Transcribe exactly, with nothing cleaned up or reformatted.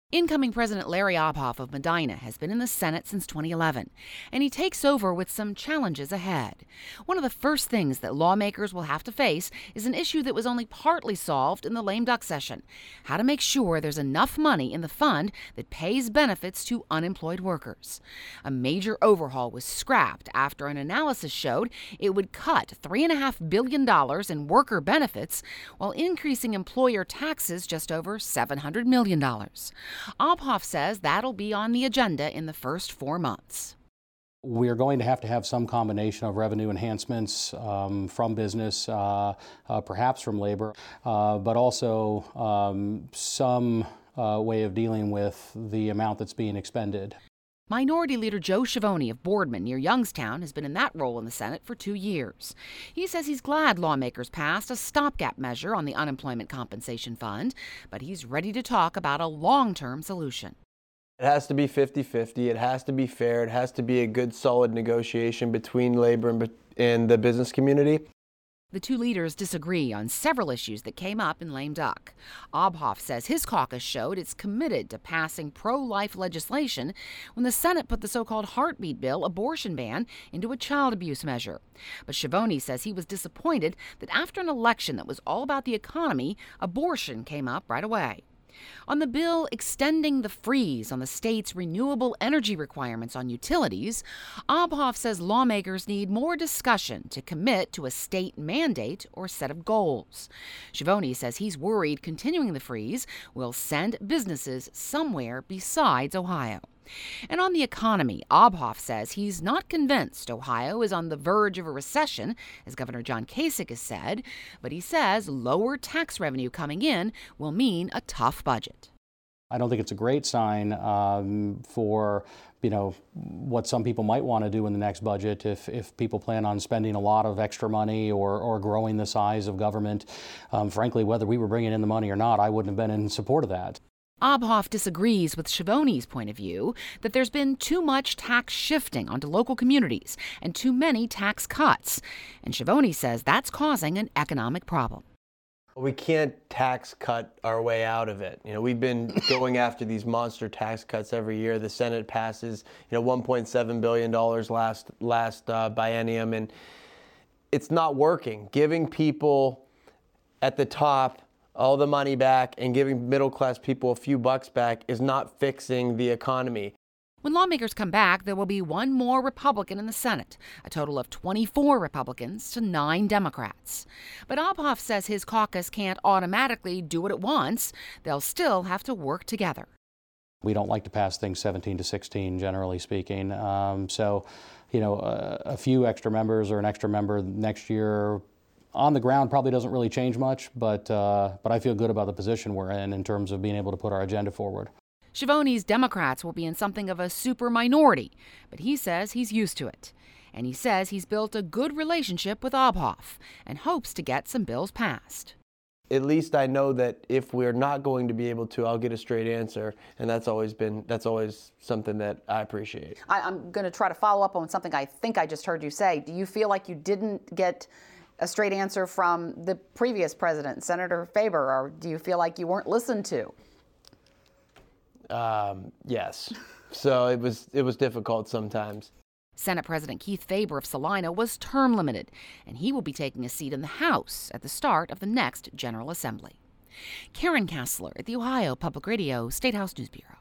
Incoming President Larry Obhoff of Medina has been in the Senate since twenty eleven, and he takes over with some challenges ahead. One of the first things that lawmakers will have to face is an issue that was only partly solved in the lame duck session: how to make sure there's enough money in the fund that pays benefits to unemployed workers. A major overhaul was scrapped after an analysis showed it would cut three point five billion dollars in worker benefits while increasing employer taxes just over seven hundred million dollars. Obhoff says that'll be on the agenda in the first four months. We are going to have to have some combination of revenue enhancements um, from business, uh, uh, perhaps from labor, uh, but also um, some uh, way of dealing with the amount that's being expended. Minority Leader Joe Schiavone of Boardman near Youngstown has been in that role in the Senate for two years. He says he's glad lawmakers passed a stopgap measure on the Unemployment Compensation Fund, but he's ready to talk about a long-term solution. It has to be fifty-fifty. It has to be fair. It has to be a good, solid negotiation between labor and, and the business community. The two leaders disagree on several issues that came up in lame duck. Obhoff says his caucus showed it's committed to passing pro-life legislation when the Senate put the so-called heartbeat bill abortion ban into a child abuse measure. But Schiavone says he was disappointed that after an election that was all about the economy, abortion came up right away. On the bill extending the freeze on the state's renewable energy requirements on utilities, Obhoff says lawmakers need more discussion to commit to a state mandate or set of goals. Schiavone says he's worried continuing the freeze will send businesses somewhere besides Ohio. And on the economy, Obhoff says he's not convinced Ohio is on the verge of a recession, as Governor John Kasich has said, but he says lower tax revenue coming in will mean a tough budget. I don't think it's a great sign um, for, you know, what some people might want to do in the next budget if, if people plan on spending a lot of extra money or, or growing the size of government. Um, frankly, whether we were bringing in the money or not, I wouldn't have been in support of that. Obhoff disagrees with Schiavone's point of view that there's been too much tax shifting onto local communities and too many tax cuts. And Schiavone says that's causing an economic problem. We can't tax cut our way out of it. You know, we've been going after these monster tax cuts every year. The Senate passes, you know, one point seven billion dollars last last uh, biennium, and it's not working. Giving people at the top all the money back and giving middle-class people a few bucks back is not fixing the economy. When lawmakers come back, there will be one more Republican in the Senate, a total of twenty-four Republicans to nine Democrats. But Obhoff says his caucus can't automatically do it at once. They'll still have to work together. We don't like to pass things seventeen to sixteen, generally speaking. Um, so, you know, a, a few extra members or an extra member next year on the ground probably doesn't really change much, but uh, but I feel good about the position we're in in terms of being able to put our agenda forward. Schiavone's Democrats will be in something of a super minority, but he says he's used to it. And he says he's built a good relationship with Obhoff and hopes to get some bills passed. At least I know that if we're not going to be able to, I'll get a straight answer, and that's always been that's always something that I appreciate. I, I'm going to try to follow up on something I think I just heard you say. Do you feel like you didn't get a straight answer from the previous president, Senator Faber, or do you feel like you weren't listened to? Um, yes. So it was it was difficult sometimes. Senate President Keith Faber of Salina was term limited, and he will be taking a seat in the House at the start of the next General Assembly. Karen Kassler at the Ohio Public Radio State House News Bureau.